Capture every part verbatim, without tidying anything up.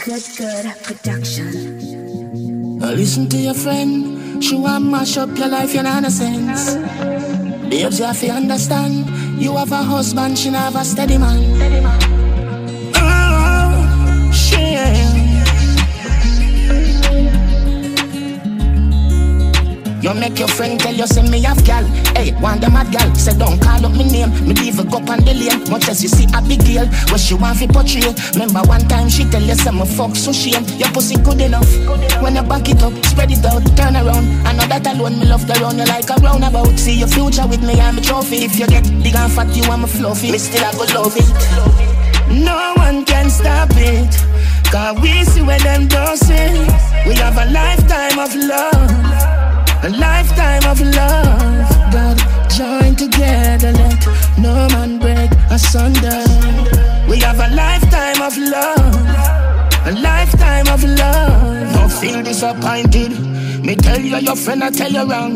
Good, good production. Uh, listen to your friend. She want mash up your life, you know no sense. Babes, you have to understand. You have a husband, she not have a steady man. Oh, shit. You make your friend tell you, say me have gal. Hey, want the mad gal, say don't call up me name. Me leave a go on the lane. Much as you see a big girl, what she want fi portray. Remember one time she tell you, say me fuck so shame. Your pussy good enough. When you back it up, spread it out, turn around. I know that alone, me love the round you like a roundabout. See your future with me, I'm a trophy. If you get big and fat, you I'm a fluffy. Me still I go love it. No one can stop it, cause we see where them does it. We have a lifetime of love. A lifetime of love, God join together, let no man break asunder. We have a lifetime of love, a lifetime of love. Don't feel disappointed, me tell you your friend, I tell you wrong.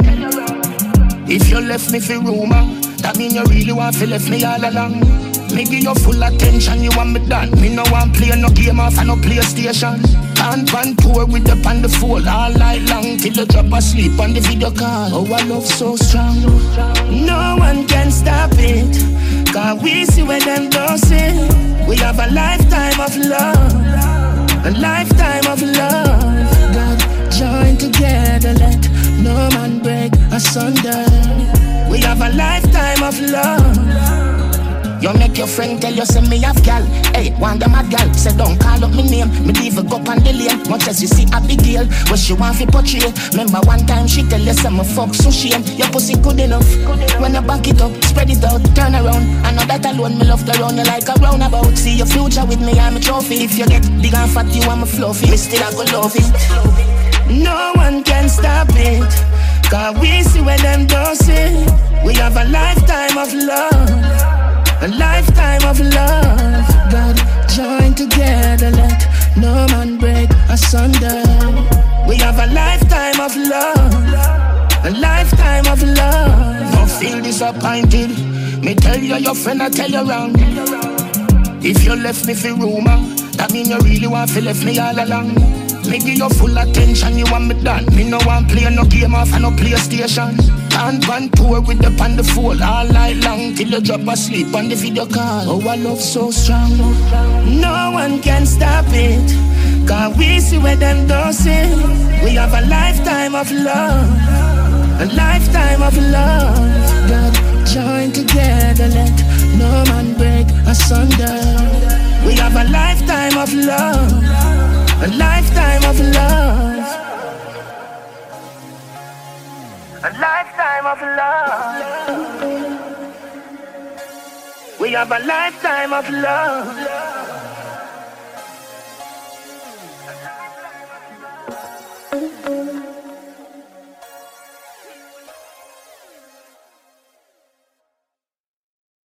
If you left me for rumor, that mean you really want to left me all along. Me give you full attention, you want me done. Me no want play no game off and no PlayStation. Can't run tour with the on the phone all night long till you drop asleep on the video call. Oh, I love so strong. No one can stop it, cause we see where them does it. We have a lifetime of love, a lifetime of love. God join together, let no man break asunder. We have a lifetime of love. You make your friend tell you, say me have gal. Hey, want the mad gal, say don't call up me name. Me leave a go on the lane. Much as you see a big girl, what she want fi portray. Remember one time she tell you, say me fuck so shame. Your pussy good enough. When you back it up, spread it out, turn around. I know that alone, me love the round you like a roundabout. See your future with me, I'm a trophy. If you get big and fat, you I'm a fluffy. Me still I go love it. No one can stop it, cause we see where them does it. We have a lifetime of love, a lifetime of love. God join together, let no man break asunder. We have a lifetime of love, a lifetime of love. Don't feel disappointed, me tell you your friend, I tell you wrong. If you left me for rumor, that mean you really want to left me all along. Me give you full attention, you want me done. Me no want play no game off and no PlayStation. Can't run tour with the on the phone all night long till you drop asleep on the video call. Oh, I love so strong. No one can stop it, cause we see where them does it. We have a lifetime of love, a lifetime of love. God join together, let no man break asunder. We have a lifetime of love, a lifetime of love, a lifetime of love. We have a lifetime of love.